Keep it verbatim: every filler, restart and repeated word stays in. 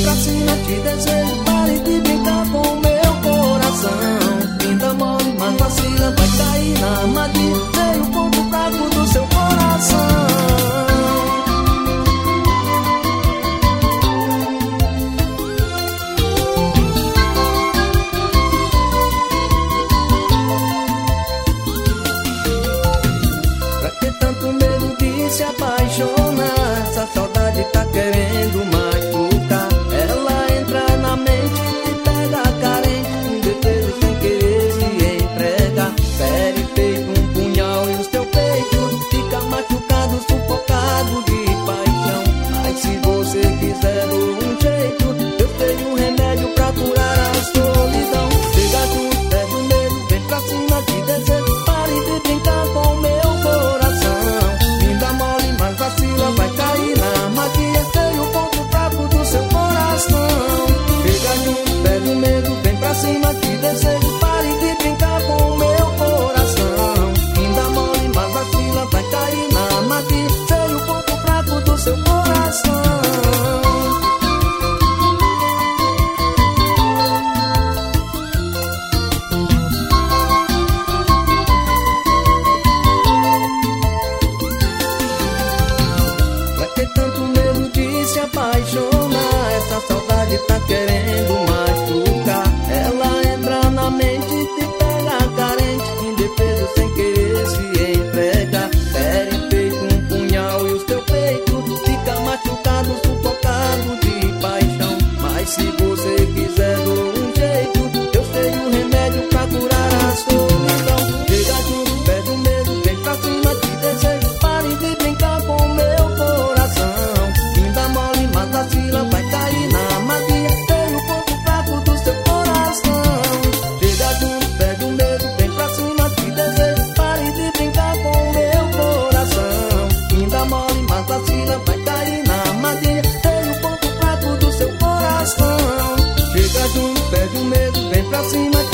pra cima, te desejo. Pare de brincar com o meu coração. Pinta mole, mas vacila, vai cair na armadilha. Sei o ponto fraco do seu coração. Se apaixonar, essa saudade tá querendo machucar. Ela entra na mente, te pega carente, indefeso sem querer se entregar. Fere feito um punhal e o teu peito fica machucado, sufocado de paixão. Mas se você quiser um jeito, eu tenho um remédio pra curar a solidão. Chega junto, perde o medo, vem pra cima de desejo. Pare de brincar com o meu coração. Vacila, vai cair na armadilha. Sei o ponto fraco do seu coração. Chega junto, perde o medo, vem pra cima, te desejo. Pare de brincar com o meu coração. Ainda mole, mas vacila, vai cair na armadilha. Sei o ponto fraco do seu coração. Se apaixonar, essa saudade tá querendo machucar. Ela entra na mente, te pega carente, indefeso sem querer se entregar. Fere feito um punhal e o teu peito fica machucado, sufocado de paixão. Mas se você quiser um jeito, eu sei um remédio pra curar a solidão. Chega junto, perde o medo, vem pra cima, te desejo. Pare de brincar com o meu coração. Vacila, vai cair na armadilha. Tem o ponto fraco do seu coração. Chega junto, perde o medo, vem pra cima, te desejo. Pare de brincar com o meu coração. Ainda mole, mas vacila, vai cair na armadilha. Tem o ponto fraco do seu coração. Chega junto, perde o medo, vem pra cima.